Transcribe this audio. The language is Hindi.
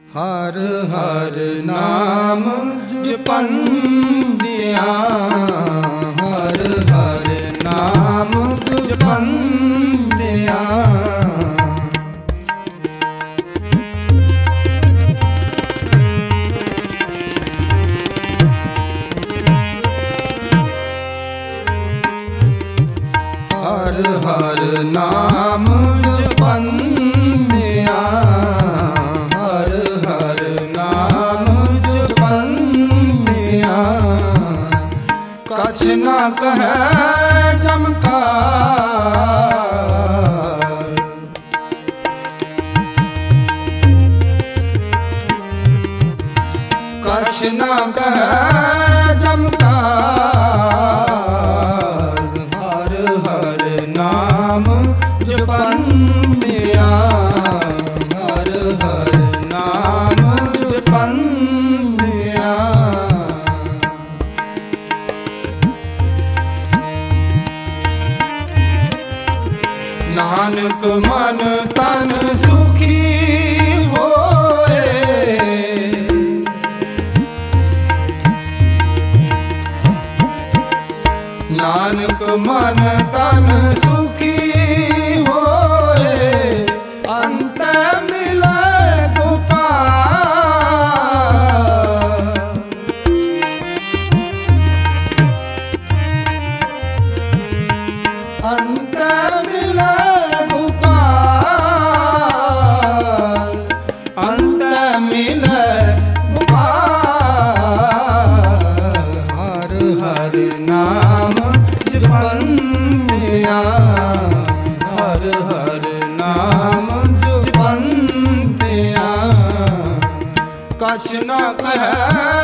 हर हर नाम जपंदिया, हर हर नाम जपंदिया। हर हर नाम जपंदिया, हर हर नाम जपंदिया। कछ न कहे चमकार, कछ न कहे चमकार। हर हर नाम जपंदिया, हर हर नाम जपंदिया। नानक मन तन सुखी होए, नानक मन तन सुखी होए। अंत मिले गोपाल, अंत मिले गोपाल, अंत मिले गोपाल। हर हर नाम जपंदिया, हर हर नाम जपंदिया। कछ न कहे